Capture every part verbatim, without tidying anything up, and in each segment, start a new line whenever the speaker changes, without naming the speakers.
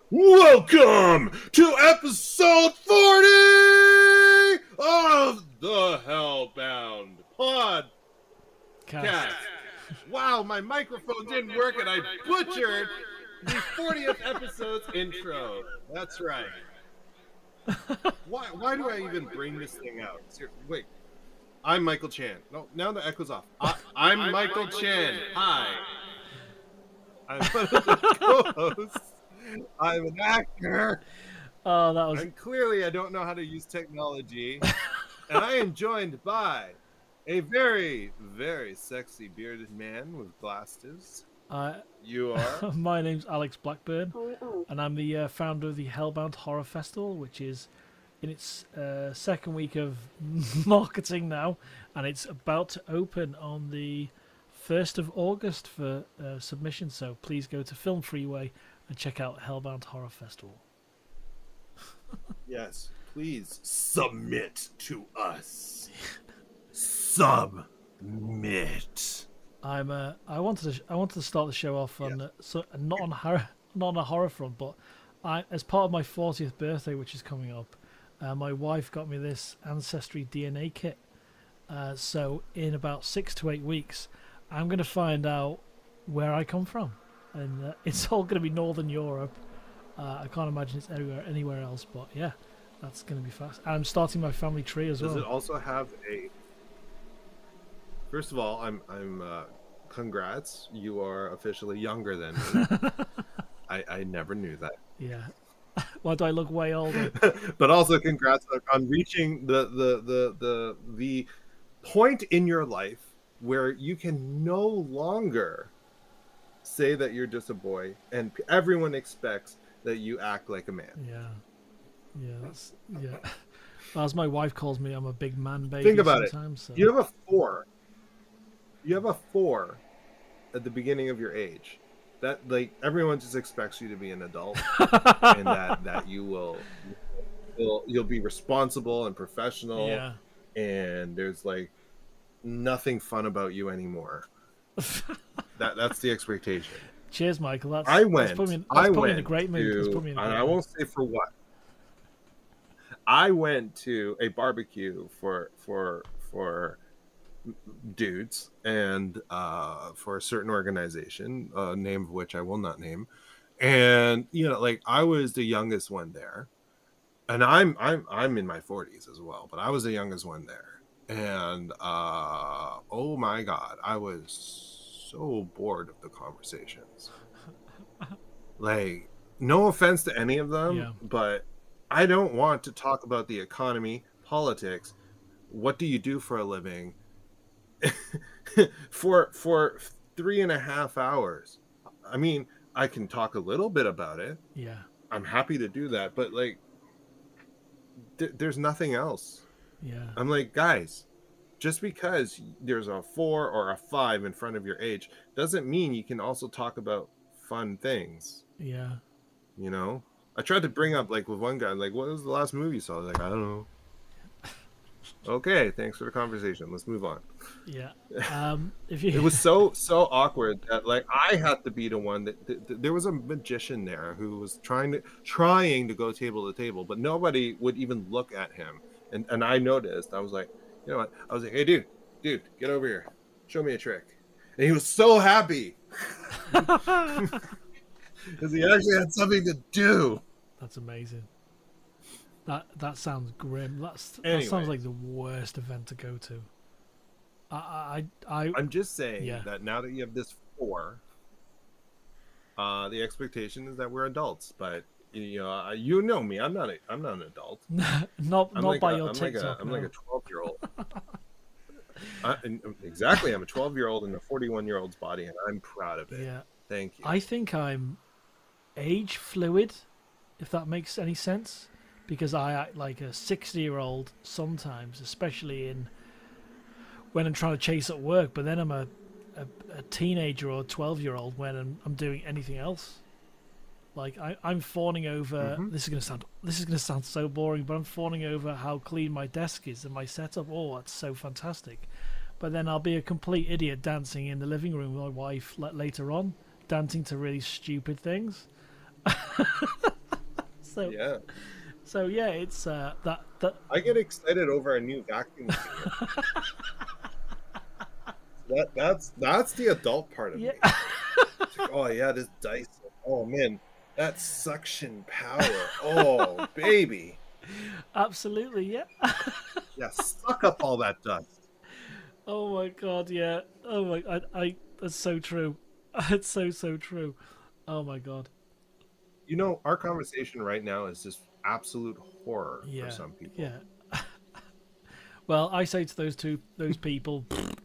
Welcome to episode forty of the Hellbound Podcast.
Cast.
Wow, my microphone didn't work and I butchered the fortieth episode's intro. That's right. Why, why do I even bring this thing out? Seriously, wait. I'm Michael Chan. No, now the echo's off. I, I'm, I'm Michael, Michael Chan. Chan. Hi. I'm one of the co-hosts. I'm an actor.
Oh, that was.
And clearly, I don't know how to use technology. And I am joined by a very, very sexy bearded man with glasses.
Uh,
you are.
My name's Alex Blackburn, and I'm the uh, founder of the Hellbound Horror Festival, which is in its uh, second week of marketing now, and it's about to open on the first of August for uh, submission. So please go to Film Freeway and check out Hellbound Horror Festival.
Yes, please submit to us. Submit.
I'm. Uh, I wanted to. I wanted to start the show off on
yeah.
uh, so not on horror, not on a horror front, but I, as part of my fortieth birthday, which is coming up, uh, my wife got me this Ancestry D N A kit. Uh, so in about six to eight weeks, I'm going to find out where I come from. And uh, it's all going to be Northern Europe. Uh, I can't imagine it's anywhere anywhere else, but yeah, that's going to be fast. I'm starting my family tree as
Does
well.
Does it also have a... First of all, I'm... I'm. Uh, congrats. You are officially younger than me. I, I never knew that.
Yeah. Why do I look way older?
But also congrats on reaching the, the, the, the, the point in your life where you can no longer... say that you're just a boy, and everyone expects that you act like a man.
Yeah, yeah, that's yeah. As my wife calls me, I'm a big man baby.
Think about it.
So.
You have a four. You have a four at the beginning of your age. That like everyone just expects you to be an adult, and that that you will, you'll you'll be responsible and professional.
Yeah.
And there's like nothing fun about you anymore. That that's the expectation.
Cheers, Michael. That's
I went.
That's put me in, that's
I
put
went
me in a great mood.
To,
that's put me in a great
and I won't say for what. I went to a barbecue for for for dudes and uh, for a certain organization, a name of which I will not name, and you know, like I was the youngest one there, and I'm I'm I'm in my forties as well, but I was the youngest one there, and uh, oh my god, I was so bored of the conversations. Like, no offense to any of them,
yeah.
but I don't want to talk about the economy, politics, what do you do for a living for for three and a half hours. I mean, I can talk a little bit about it.
Yeah.
I'm happy to do that, but like th- there's nothing else.
Yeah.
I'm like, guys, just because there's a four or a five in front of your age doesn't mean you can also talk about fun things.
Yeah.
You know? I tried to bring up, like, with one guy, like, what was the last movie you saw? I was like, I don't know. Okay, thanks for the conversation. Let's move on.
Yeah. Um, if you...
It was so, so awkward that, like, I had to be the one that, that, that there was a magician there who was trying to, trying to go table to table, but nobody would even look at him. And, and I noticed, I was like, you know what? I was like, hey, dude, dude, get over here. Show me a trick. And he was so happy. Because he actually had something to do.
That's amazing. That that sounds grim. That's
Anyway.
That sounds like the worst event to go to. I I, I
I'm just saying
yeah.
that now that you have this four, uh, the expectation is that we're adults. But you know, you know me. I'm not. A, I'm not an adult.
not
I'm
not
like
by
a,
your
I'm
TikTok.
Like a, I'm
no.
like a twelve year old. I, and exactly, I'm a twelve year old in a forty-one year old's body, and I'm proud of it.
Yeah.
Thank you.
I think I'm age fluid, if that makes any sense, because I act like a sixty year old sometimes, especially in when I'm trying to chase at work, but then I'm a, a, a teenager or a twelve year old when I'm, I'm doing anything else. Like I, I'm fawning over.
Mm-hmm.
This is gonna sound. This is gonna sound so boring, but I'm fawning over how clean my desk is and my setup. Oh, that's so fantastic. But then I'll be a complete idiot dancing in the living room with my wife later on, dancing to really stupid things. So
Yeah.
so yeah, it's uh, that that
I get excited over a new vacuum cleaner. That that's that's the adult part of
yeah.
me. It's like, oh yeah, this Dyson. Oh man, that suction power. Oh baby.
Absolutely, yeah.
Yeah, suck up all that dust.
Oh my god, yeah. Oh my, I, I that's so true. It's so so true. Oh my god.
You know, our conversation right now is just absolute horror for
Yeah,
some people.
yeah. Well, I say to those two those people,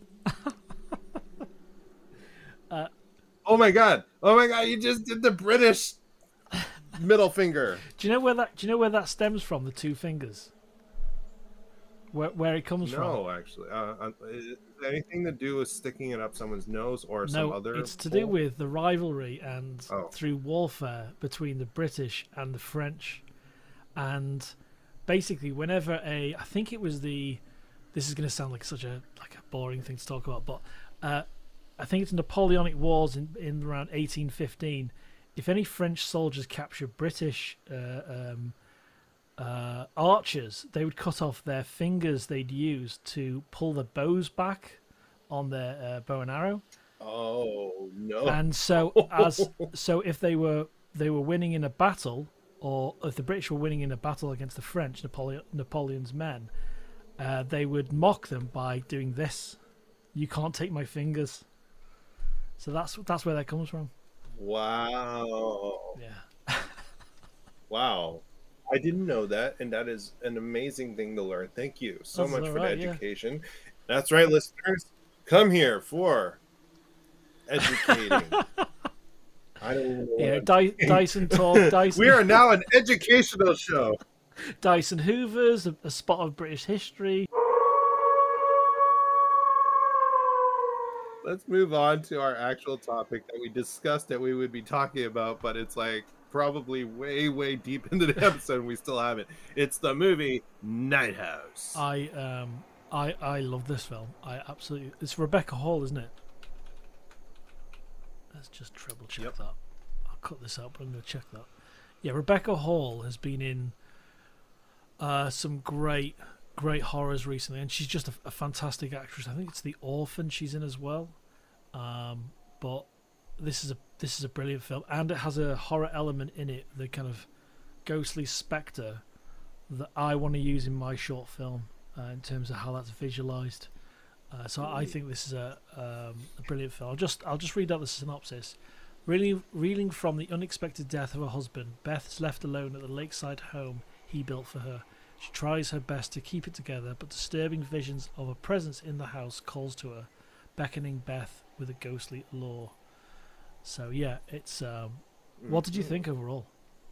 uh,
Oh my god. Oh my god, you just did the British middle finger.
do you know where that do you know where that stems from? The two fingers, where where it comes from?
No, actually. Uh, uh, is it anything to do with sticking it up someone's nose or some
No,
other
it's to do
hole?
with the rivalry and
Oh.
through warfare between the British and the French, and basically whenever a I think it was the this is going to sound like such a like a boring thing to talk about, but uh, I think it's Napoleonic Wars in in around eighteen fifteen. If any French soldiers captured British uh, um, uh, archers, they would cut off their fingers they'd use to pull the bows back on their uh, bow and arrow.
Oh no.
And so as so if they were they were winning in a battle, or if the British were winning in a battle against the French, Napoleon, Napoleon's men, uh, they would mock them by doing this. You can't take my fingers. So that's that's where that comes from.
Wow.
Yeah.
Wow. I didn't know that, and that is an amazing thing to learn. Thank you so
That's
much
all
for
right,
the
yeah.
education. That's right, listeners. Come here for educating. I don't know.
Yeah, Dy- Dyson talk. Dyson.
We are now an educational show.
Dyson Hoovers, a, a spot of British history.
Let's move on to our actual topic that we discussed that we would be talking about, but it's like probably way, way deep into the episode and we still haven't. It's the movie Night House.
I um I I love this film. I absolutely. It's Rebecca Hall, isn't it? Let's just triple check
Yep.
that. I'll cut this out, but I'm going to check that. Yeah, Rebecca Hall has been in uh, some great, great horrors recently, and she's just a, a fantastic actress. I think it's The Orphan she's in as well. Um, but this is a this is a brilliant film, and it has a horror element in it, the kind of ghostly spectre that I want to use in my short film uh, in terms of how that's visualized. Uh, so I think this is a, um, a brilliant film. I'll just I'll just read out the synopsis. Really, reeling from the unexpected death of her husband, Beth is left alone at the lakeside home he built for her. She tries her best to keep it together, but disturbing visions of a presence in the house calls to her, beckoning Beth with a ghostly allure. So yeah, it's. Um, what did you think overall?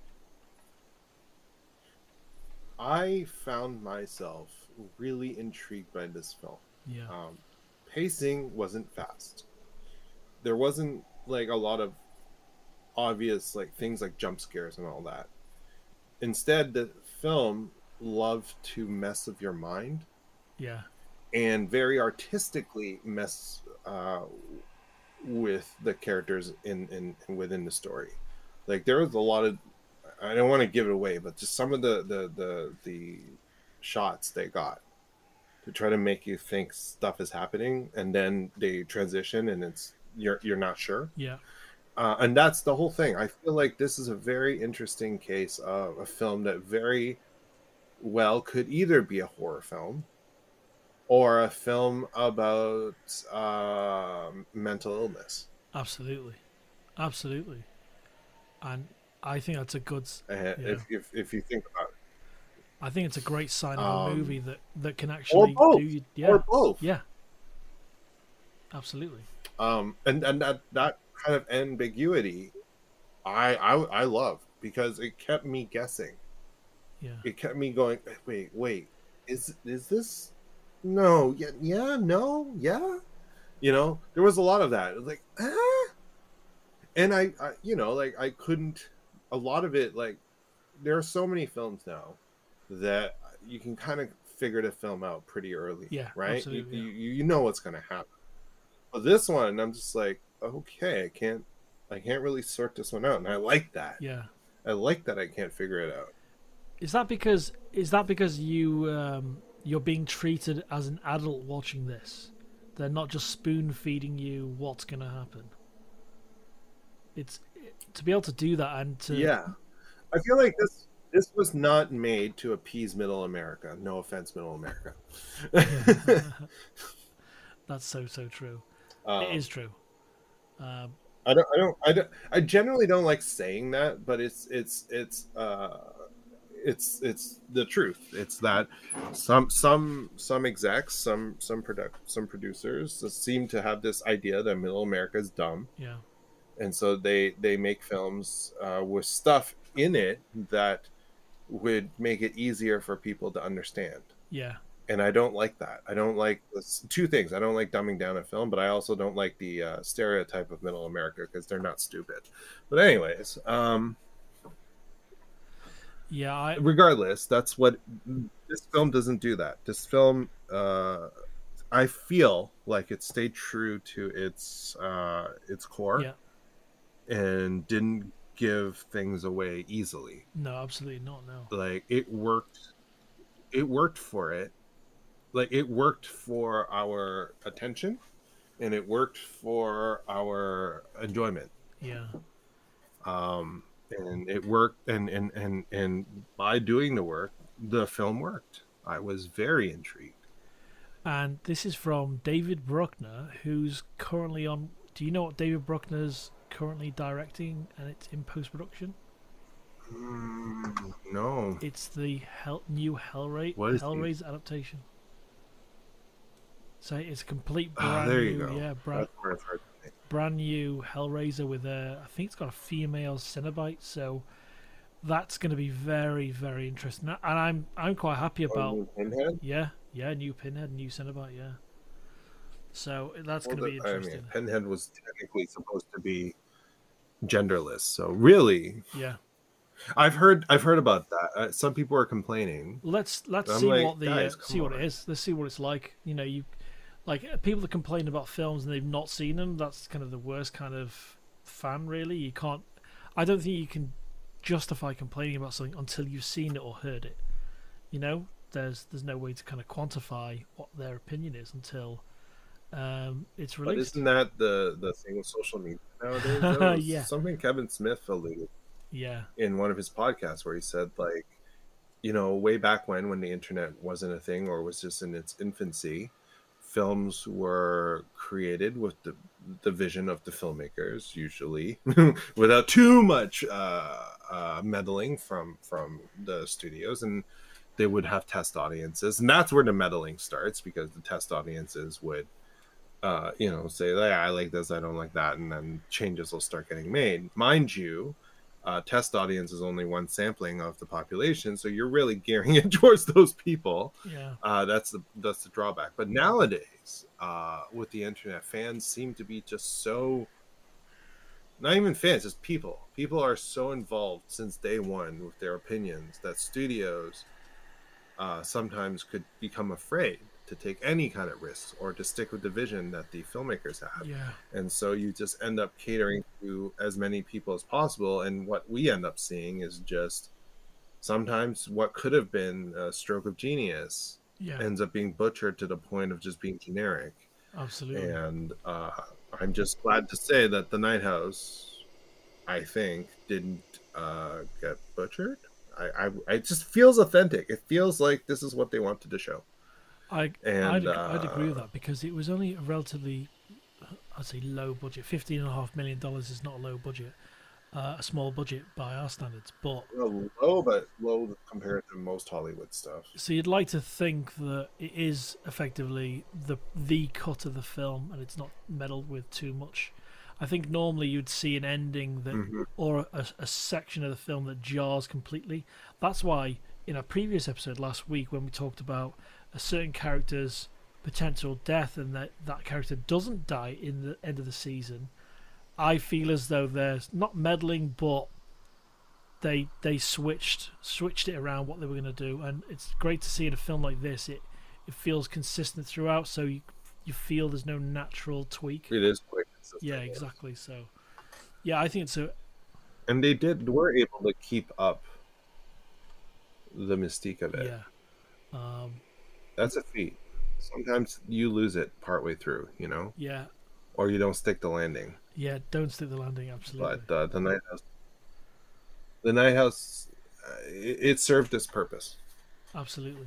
I found myself really intrigued by this film.
Yeah,
Um, pacing wasn't fast. There wasn't like a lot of obvious like things like jump scares and all that. Instead, the film loved to mess with your mind
yeah,
and very artistically mess uh, with the characters in, in, in within the story. Like there was a lot of, I don't want to give it away, but just some of the the the, the shots they got to try to make you think stuff is happening, and then they transition and it's you're you're not sure.
yeah,
Uh, and that's the whole thing. I feel like this is a very interesting case of a film that very well could either be a horror film or a film about uh, mental illness.
absolutely, absolutely. And I think that's a good.
Uh,
Yeah.
if, if if you think about it,
I think it's a great sign of a
Um,
movie that that can
or
actually
both,
do. Yeah,
or both.
yeah, absolutely.
Um, and and that that kind of ambiguity, I I I love because it kept me guessing.
Yeah,
It kept me going. Wait, wait, is is this? No, yeah, yeah, no, yeah. You know, there was a lot of that. It was like, ah, and I, I, you know, like I couldn't. A lot of it, like, there are so many films now that you can kind of figure the film out pretty early.
Yeah,
right.
absolutely,
You,
yeah.
you you know what's gonna happen. But this one, I'm just like, okay, I can't, I can't really sort this one out, and I like that.
Yeah.
I like that I can't figure it out.
Is that because is that because you um, you're being treated as an adult watching this? They're not just spoon feeding you what's going to happen. It's to be able to do that and to
Yeah, I feel like this this was not made to appease Middle America. No offense, Middle America.
That's so so true.
um,
It is true. Um,
I don't. I don't. I don't. I generally don't like saying that, but it's it's it's uh it's it's the truth. It's that some some some execs, some some product some producers seem to have this idea that Middle America is dumb,
yeah.
and so they they make films uh, with stuff in it that would make it easier for people to understand.
Yeah.
And I don't like that. I don't like this, two things. I don't like dumbing down a film, but I also don't like the uh, stereotype of Middle America because they're not stupid. But anyways, um,
Yeah, I
regardless, that's what this film doesn't do. That this film, uh, I feel like it stayed true to its uh, its core
yeah.
and didn't give things away easily.
No, absolutely not. No.
Like it worked. It worked for it. Like it worked for our attention and it worked for our enjoyment.
Yeah.
Um and it worked, and and and and by doing the work, the film worked. I was very intrigued.
And this is from David Bruckner, who's currently on. Do you know what David Bruckner's currently directing and it's in post production?
Mm, no.
It's the Hell, new Hellra-
What is
Hellraiser adaptation. So it's a complete
Ah,
brand
there
new,
you go.
yeah, brand,
That's where I've heard the name.
brand new Hellraiser with a. I think it's got a female Cenobite, so that's going to be very, very interesting. And I'm, I'm quite happy about.
Oh, Pinhead?
Yeah, yeah, new Pinhead, new Cenobite, yeah. So that's
Well,
going to be
the- I
interesting.
mean, Pinhead was technically supposed to be genderless, so really,
Yeah.
I've heard I've heard about that. Uh, some people are complaining.
Let's let's
I'm
see
like,
what the
guys,
uh,
come
see what
on.
it is. Let's see what it's like. You know, you like uh, people that complain about films and they've not seen them. That's kind of the worst kind of fan, really. You can't. I don't think you can justify complaining about something until you've seen it or heard it. You know, there's there's no way to kind of quantify what their opinion is until um, it's
But
released.
isn't that the the thing with social media nowadays? That was
Yeah.
something Kevin Smith alluded
Yeah,
in one of his podcasts where he said, like, you know, way back when when the internet wasn't a thing or was just in its infancy, films were created with the the vision of the filmmakers, usually without too much uh, uh, meddling from from the studios, and they would have test audiences, and that's where the meddling starts because the test audiences would uh, you know, say, yeah, I like this, I don't like that, and then changes will start getting made. Mind you, uh, test audience is only one sampling of the population, so you're really gearing it towards those people.
yeah,
Uh, that's the that's the drawback. But nowadays, uh, with the internet, fans seem to be just so, not even fans, just people. People are so involved since day one with their opinions that studios uh, sometimes could become afraid to take any kind of risks or to stick with the vision that the filmmakers have.
yeah,
And so you just end up catering to as many people as possible. And what we end up seeing is just sometimes what could have been a stroke of genius
yeah.
ends up being butchered to the point of just being generic.
Absolutely.
And uh, I'm just glad to say that The Night House, I think, didn't uh, get butchered. I, I, it just feels authentic. It feels like this is what they wanted to show.
I
And,
I'd, I'd agree with
uh,
that because it was only a relatively, I'd say, low budget. Fifteen and a half million dollars is not a low budget, uh, a small budget by our standards. But
Well, low, but low compared to most Hollywood stuff.
so you'd like to think that it is effectively the the cut of the film, and it's not meddled with too much. I think normally you'd see an ending that,
Mhm.
or a, a section of the film that jars completely. That's why in a previous episode last week, when we talked about a certain character's potential death and that that character doesn't die in the end of the season, I feel as though they're not meddling, but they they switched switched it around what they were going to do, and it's great to see in a film like this. It it feels consistent throughout, so you you feel there's no natural tweak.
It is quite consistent.
Yeah, exactly. So Yeah, I think it's a
And they did were able to keep up the mystique of it.
yeah. Um,
That's a feat. Sometimes you lose it partway through, you know,
yeah,
or you don't stick the landing.
yeah. Don't stick the landing. Absolutely,
But uh, the night house, the night house, uh, it, it served its purpose.
absolutely.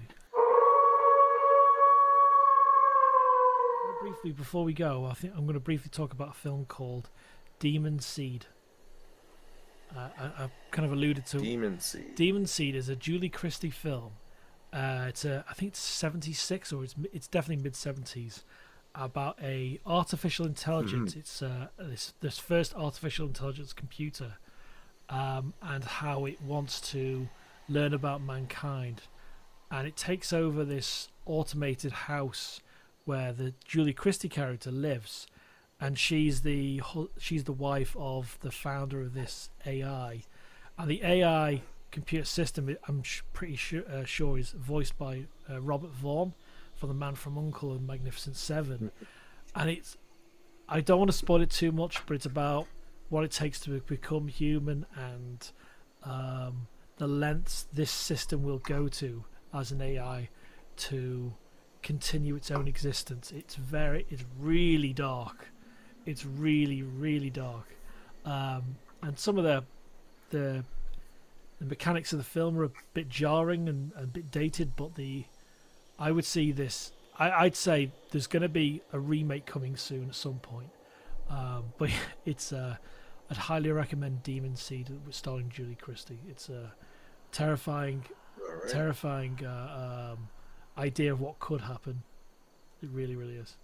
Briefly before we go, I think I'm going to briefly talk about a film called Demon Seed. Uh, I, I've kind of alluded to
Demon Seed.
Demon Seed is a Julie Christie film. Uh, it's a I think it's seventy-six or it's it's definitely mid seventies about a artificial intelligence.
Mm-hmm.
It's uh, this this first artificial intelligence computer, um, and how it wants to learn about mankind, and it takes over this automated house where the Julie Christie character lives, and she's the hu- she's the wife of the founder of this A I, and the A I computer system I- I'm sh- pretty sure, uh, sure is voiced by uh, Robert Vaughn from The Man from U N C L E and Magnificent Seven, and it's I don't want to spoil it too much, but it's about what it takes to become human and um, the lengths this system will go to as an A I to continue its own existence. It's very, it's really dark. It's really, really dark, um, and some of the the the mechanics of the film are a bit jarring and, and a bit dated. But the I would see this. I, I'd say there's going to be a remake coming soon at some point. Um, but it's uh, I'd highly recommend Demon Seed starring Julie Christie. It's a terrifying,
Right.
terrifying uh, um, idea of what could happen. It really, really is.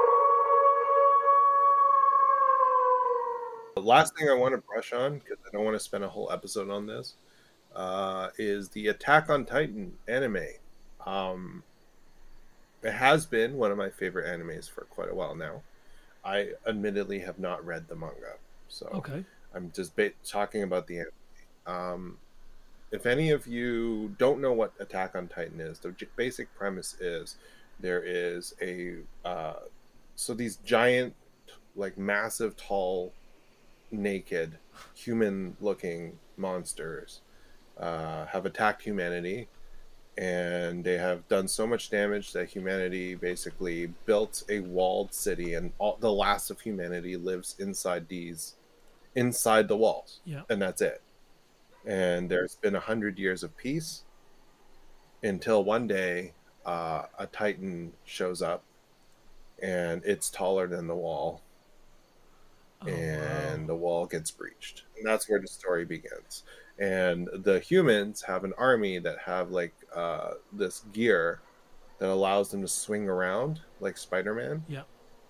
The last thing I want to brush on, because I don't want to spend a whole episode on this, uh, is the Attack on Titan anime. Um, it has been one of my favorite animes for quite a while now. I admittedly have not read the manga, so
Okay.
I'm just ba- talking about the anime. Um, if any of you don't know what Attack on Titan is, the j- basic premise is there is a uh, so these giant, like massive, tall, naked, human-looking monsters uh, have attacked humanity, and they have done so much damage that humanity basically built a walled city, and all, the last of humanity lives inside these inside the walls,
Yeah.
and that's it. And there's been a hundred years of peace until one day uh, a titan shows up, and it's taller than the wall,
Oh
and
wow.
the wall gets breached, and that's where the story begins. And the humans have an army that have like uh, this gear that allows them to swing around like Spider-Man,
Yeah.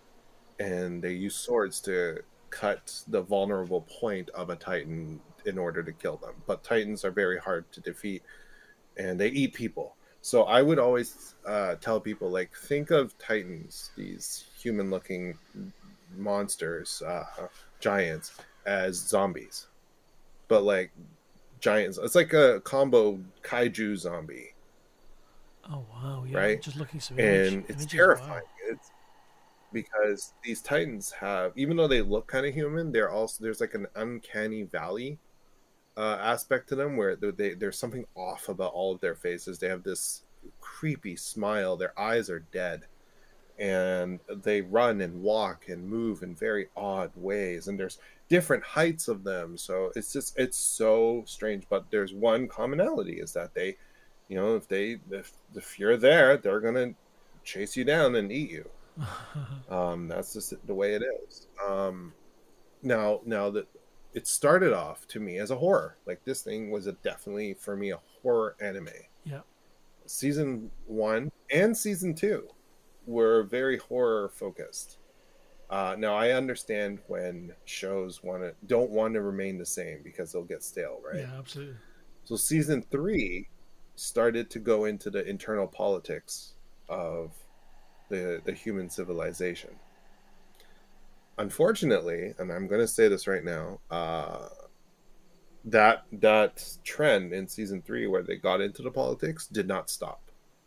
and they use swords to cut the vulnerable point of a titan in order to kill them. But titans are very hard to defeat, and they eat people. So I would always uh, tell people, like, think of titans, these human-looking monsters, uh, giants, as zombies, but like giants. It's like a combo kaiju zombie,
Oh wow. Yeah. I'm
right?
just looking some image
And it's
images. Wow.
terrifying. It's because these titans have, even though they look kind of human, they're also there's like an uncanny valley uh, aspect to them where they, they there's something off about all of their faces. They have this creepy smile. Their eyes are dead, and they run and walk and move in very odd ways, and there's different heights of them, so it's just it's so strange. But there's one commonality, is that they, you know, if they if, if you're there, they're gonna chase you down and eat you. Um that's just the way it is. Um now now that it started off to me as a horror, like this thing was a definitely for me a horror anime.
Yeah.
Season one and season two were very horror focused. Uh, now I understand when shows want to don't want to remain the same because they'll get stale, right?
Yeah. Absolutely.
So season three started to go into the internal politics of the the human civilization. Unfortunately, and I'm going to say this right now, uh, that that trend in season three where they got into the politics did not stop.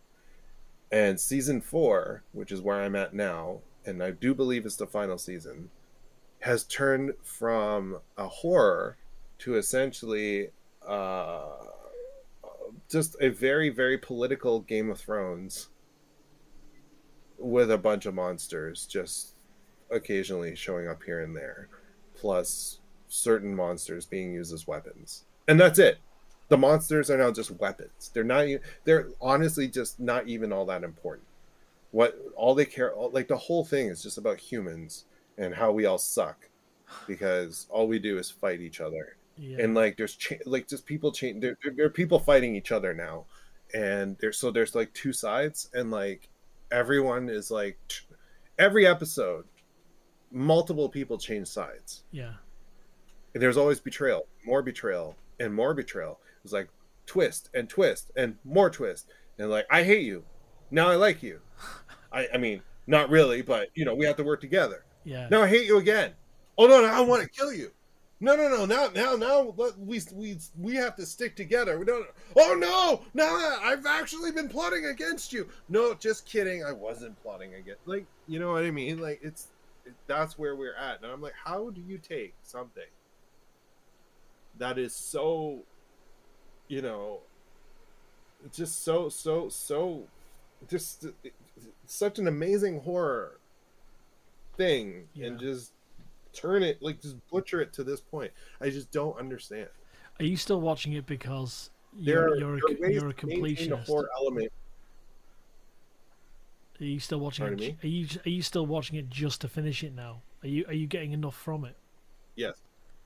And season four, which is where I'm at now, and I do believe it's the final season, has turned from a horror to essentially uh, just a very, very political Game of Thrones with a bunch of monsters just occasionally showing up here and there, plus certain monsters being used as weapons. And that's it. The monsters are now just weapons. They're not e- they're honestly just not even all that important. What all they care like the whole thing is just about humans and how we all suck because all we do is fight each other. And
Yeah.
like there's cha- like just people change there, there, there are people fighting each other now. And there's so there's like two sides and like everyone is like t- every episode multiple people change sides.
Yeah.
And there's always betrayal, more betrayal, and more betrayal. It's like twist and twist and more twist. And like, I hate you. Now I like you. I, I mean, not really, but you know, we have to work together.
Yeah.
Now I hate you again. Oh no, no, I want to kill you. No, no, no. Now, now, now, let- we we we have to stick together. We don't. Oh no, no, I've actually been plotting against you. No, just kidding. I wasn't plotting against. Like, you know what I mean? Like, it's it, that's where we're at. And I'm like, how do you take something that is so, you know, just so so so, just such an amazing horror thing,
Yeah.
and just turn it like just butcher it to this point. I just don't understand.
Are you still watching it because
There
you're
are,
you're a,
there are ways
you're a
to maintain the
completionist?
horror element.
Are you still watching
Pardon
it?
me?
Are you are you still watching it just to finish it now? Are you are you getting enough from it?
Yes,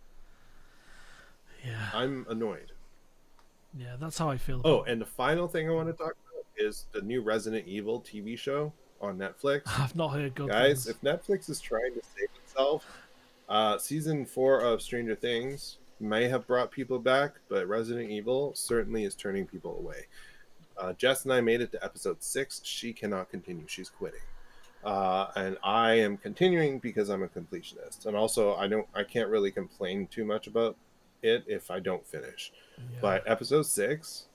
Yeah.
I'm annoyed.
Yeah, that's how I feel.
Oh,
About
and the final thing I want to talk about is the new Resident Evil T V show on Netflix.
it. I've not heard good
Guys,
things.
if Netflix is trying to save itself, uh, season four of Stranger Things may have brought people back, but Resident Evil certainly is turning people away. Uh, Jess and I made it to episode six. She cannot continue. She's quitting. Uh, and I am continuing because I'm a completionist. And also, I don't, I can't really complain too much about it if I don't finish.
Yeah.
But episode six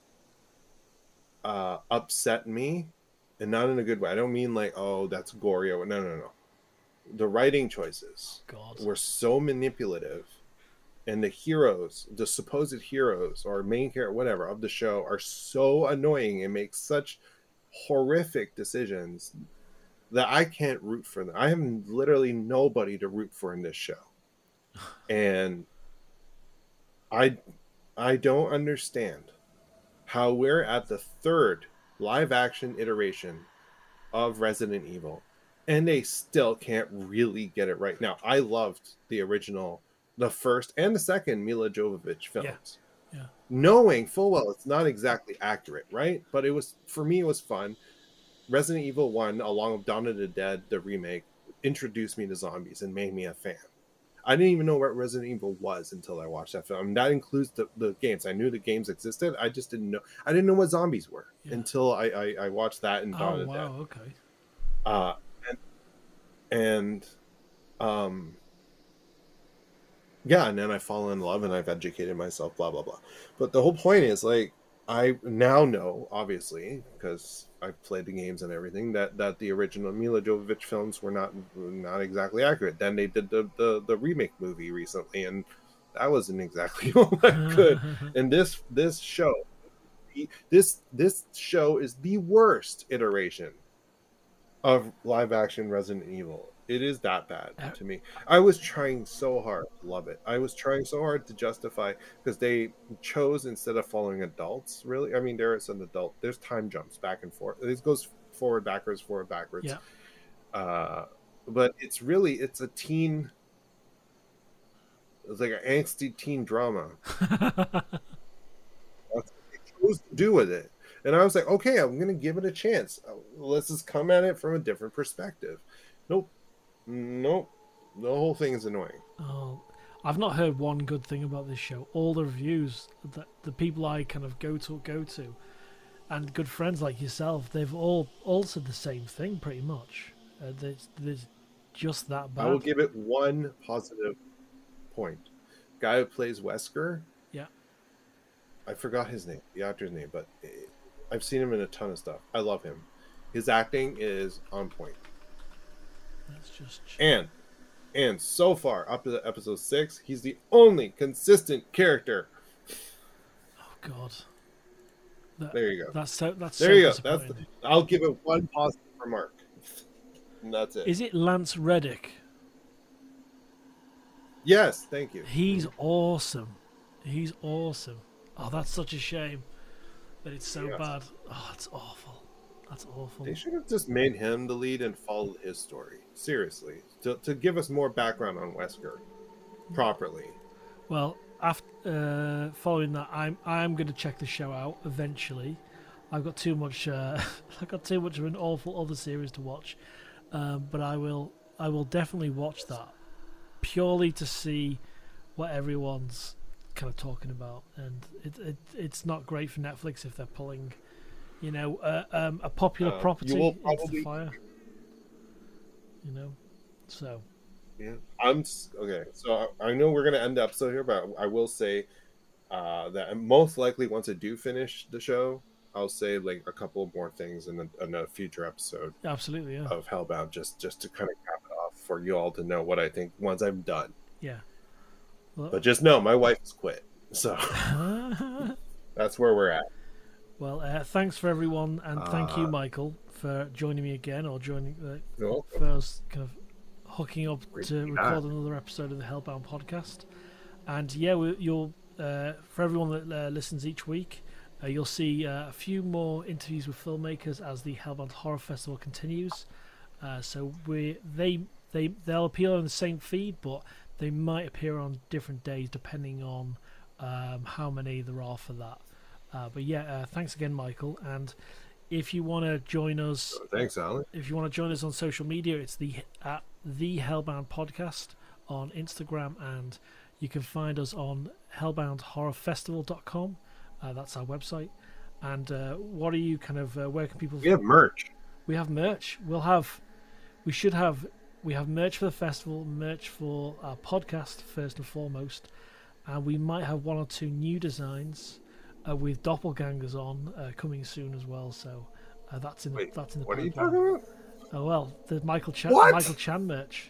uh, upset me, and not in a good way. I don't mean like, oh, that's gory. Or no, no, no. The writing choices
God.
were so manipulative, and the heroes, the supposed heroes or main character, whatever, of the show are so annoying and make such horrific decisions that I can't root for them. I have literally nobody to root for in this show, and I I don't understand how we're at the third live action iteration of Resident Evil and they still can't really get it right. Now, I loved the original, the first and the second Mila Jovovich films.
Yeah. Yeah.
Knowing full well it's not exactly accurate, right? But it was, for me, it was fun. Resident Evil one, along with Dawn of the Dead, the remake, introduced me to zombies and made me a fan. I didn't even know what Resident Evil was until I watched that film. I mean, that includes the, the games. I knew the games existed. I just didn't know. I didn't know what zombies were
Yeah.
until I, I, I watched that and Dawn
Oh
of the Dead.
wow. Okay.
Uh, and, and um, yeah, and then I fall in love and I've educated myself, blah blah blah. But the whole point is, like, I now know, obviously, because I've played the games and everything, that that the original Mila Jovovich films were not not exactly accurate. Then they did the the, the remake movie recently, and that wasn't exactly all that good. And this this show, this this show is the worst iteration of live action Resident Evil. It is that bad to me. I was trying so hard to love it. I was trying so hard to justify, because they chose, instead of following adults, really, I mean, there is an adult, there's time jumps back and forth. This goes forward, backwards, forward, backwards.
Yeah.
Uh, but it's really, it's a teen, it's like an angsty teen drama. That's what they chose to do with it. And I was like, okay, I'm going to give it a chance. Let's just come at it from a different perspective. Nope. Nope. The whole thing is annoying.
Oh, I've not heard one good thing about this show. All the reviews that the people I kind of go to go to, and good friends like yourself, they've all all said the same thing pretty much. Uh, there's, there's just that bad.
I will give it one positive point. Guy who plays Wesker.
Yeah.
I forgot his name, the actor's name, but I've seen him in a ton of stuff. I love him. His acting is on point.
That's just
And And so far, up to episode six, he's the only consistent character.
Oh God. That,
there you go.
That's so. That's
there
so
you go. That's. The, I'll give it one positive remark. And that's it.
Is it Lance Reddick?
Yes, thank you.
He's awesome. He's awesome. Oh, that's such a shame that it's so yes. bad. Oh, it's awful. That's awful.
They should have just made him the lead and followed his story. Seriously. To, to give us more background on Wesker properly.
Well, after uh, following that, I'm I'm going to check the show out eventually. I've got too much. Uh, I've got too much of an awful other series to watch, um, but I will. I will definitely watch that purely to see what everyone's kind of talking about, and it, it it's not great for Netflix if they're pulling, you know, uh, um, a popular uh, property into probably... the fire. You know, so.
Yeah, I'm okay. So I know we're gonna end the episode here, but I will say uh, that most likely once I do finish the show, I'll say like a couple more things in a, in a future episode.
Absolutely, yeah.
Of Hellbound, just just to kind of cap it off for you all to know what I think once I'm done.
Yeah.
Well, but just know my wife has quit, so that's where we're at.
Well, uh, thanks for everyone, and thank uh, you, Michael, for joining me again, or joining uh, for us kind of hooking up Great to record another episode of the Hellbound podcast. And yeah, we, you'll uh, for everyone that uh, listens each week, uh, you'll see uh, a few more interviews with filmmakers as the Hellbound Horror Festival continues. Uh, so we they they they'll appear on the same feed, but they might appear on different days depending on um, how many there are for that. Uh, but yeah, uh, thanks again, Michael. And if you want to join us,
oh, thanks, Alan.
If you want to join us on social media, it's the at the Hellbound Podcast on Instagram, and you can find us on hellbound horror festival dot com. Uh, that's our website. And uh, what are you kind of? Uh, where can people?
We have merch.
We have merch. We'll have. We should have. We have merch for the festival, merch for our podcast first and foremost, and we might have one or two new designs uh, with doppelgangers on uh, coming soon as well. So uh, that's in
Wait,
the, that's in the.
What
pipeline.
are you talking about?
Oh well, the Michael Chan
what?
Michael Chan merch.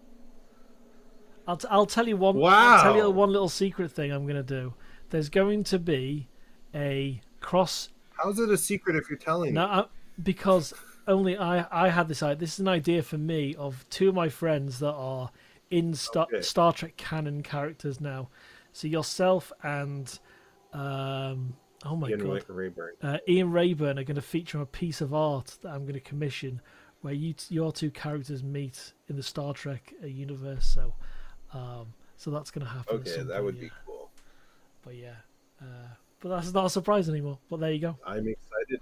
I'll t- I'll tell you one.
Wow.
I'll tell you one little secret thing I'm gonna do. There's going to be a cross.
How's it a secret if you're telling
no,
me?
I, because only I I had this idea. This is an idea for me of two of my friends that are in Star,
okay.
Star Trek canon characters now. So yourself and um oh my
Ian
god,
Rayburn.
Uh, Ian Rayburn are going to feature on a piece of art that I'm going to commission, where you t- your two characters meet in the Star Trek uh, universe. So, um, so that's going to happen.
Okay, that would be cool.
But yeah, uh, but that's not a surprise anymore. But there you go.
I'm excited.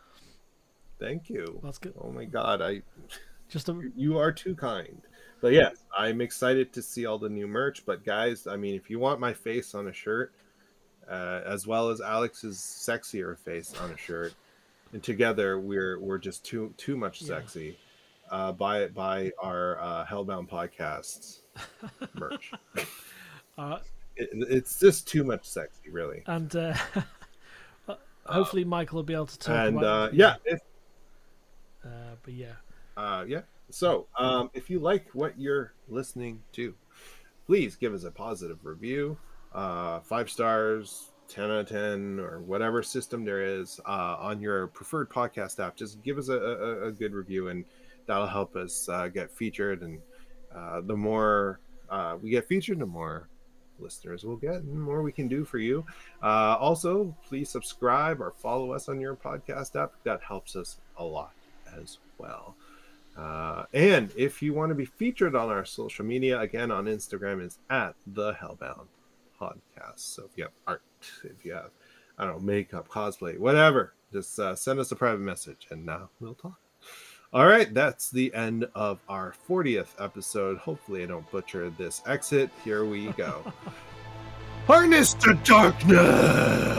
Thank you.
That's good.
Oh my god, I
just a...
you are too kind. But yes, I'm excited to see all the new merch. But guys, I mean, if you want my face on a shirt, uh, as well as Alex's sexier face on a shirt, and together we're we're just too too much sexy. Yeah. Uh, buy buy our uh, Hellbound podcast merch. uh, it, it's just too much sexy, really.
And uh, hopefully, uh, Michael will be able to talk
and,
about.
And uh, yeah, if,
uh, but yeah,
uh, yeah. So, um, if you like what you're listening to, please give us a positive review, uh, five stars. ten out of ten or whatever system there is uh, on your preferred podcast app. Just give us a, a, a good review, and that'll help us uh, get featured. And uh, the more uh, we get featured, the more listeners we'll get, and the more we can do for you. Uh, also, please subscribe or follow us on your podcast app. That helps us a lot as well. Uh, and if you want to be featured on our social media, again, on Instagram is at the Hellbound Podcast. So if you have art, if you have, I don't know, makeup, cosplay, whatever, just uh, send us a private message and now we'll talk. All right, that's the end of our fortieth episode. Hopefully I don't butcher this exit. Here we go. Harness the darkness!